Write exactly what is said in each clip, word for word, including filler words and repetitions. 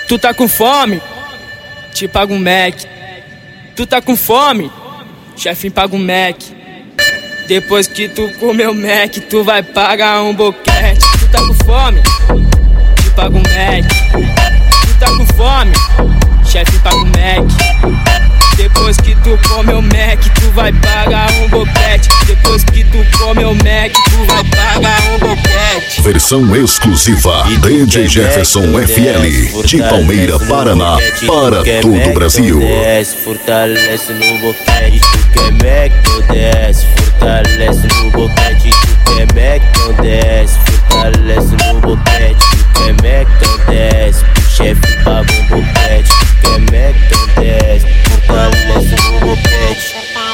Tu tá com fome? Te paga um Mac. Tu tá com fome? Chefinho paga um Mac. Depois que tu comer o Mac, tu vai pagar um boquete. Tu tá com fome? Te paga um Mac. Tu tá com fome? Chefinho paga um Mac. Depois que tu come o Mac, tu vai pagar um boquete. Depois que tu come o Mac, tu vai pagar um boquete. Versão exclusiva D J Jefferson F L, de Palmeira, Paraná, para todo o Brasil. Fortalece no boquete, tu quer Mac, então desce. Fortalece no boquete, tu quer Mac, então desce. Fortalece no boquete, tu quer Mac, então desce. O chefe paga um boquete, tu quer Mac, então desce. Fortalece no boquete.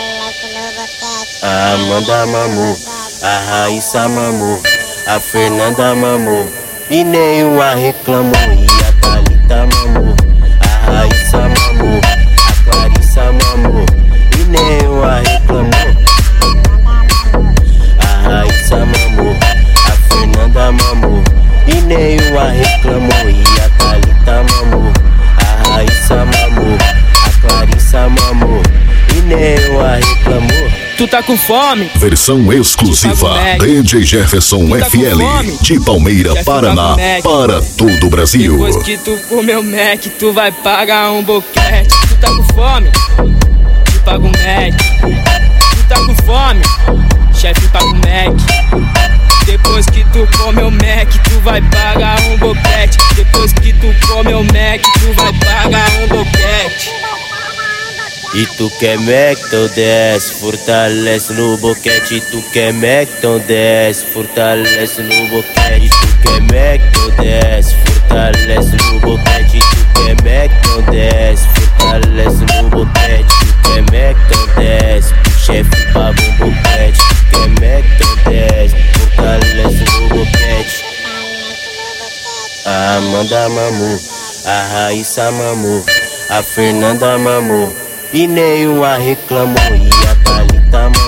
A Amanda mamou, a Raíssa mamou, a Fernanda mamou e nenhuma reclamou. E a Thalita mamou, a Raíssa mamou, a Clarissa mamou e nenhuma reclamou. A Raíssa mamou, a Fernanda mamou e nenhuma reclamou. E a Thalita mamou, a Raíssa mamou, a Clarissa mamou e nenhuma reclamou. Tu tá com fome? Versão exclusiva D J Jefferson F L, de Palmeira, Paraná, para todo o Brasil. Depois que tu comer o Mac, tu vai pagar um boquete. Tu tá com fome? Te paga um Mac. Tu tá com fome? Chefe paga um Mac. Depois que tu come o Mac, tu vai pagar um boquete. Depois que tu come o Mac, tu vai pagar um boquete. E tu quer Mac, então desce, fortalece no boquete. Tu quer Mac, então desce, fortalece no boquete. Tu quer Mac, então desce, fortalece no boquete. Tu quer Mac, então desce, fortalece no boquete. Tu quer Mac, então desce, o chefe paga um boquete. Tu quer Mac, então desce, fortalece no boquete. A Amanda mamou, a Raíssa mamou, a Fernanda mamou e nenhuma reclamou. E a Thalita mamou,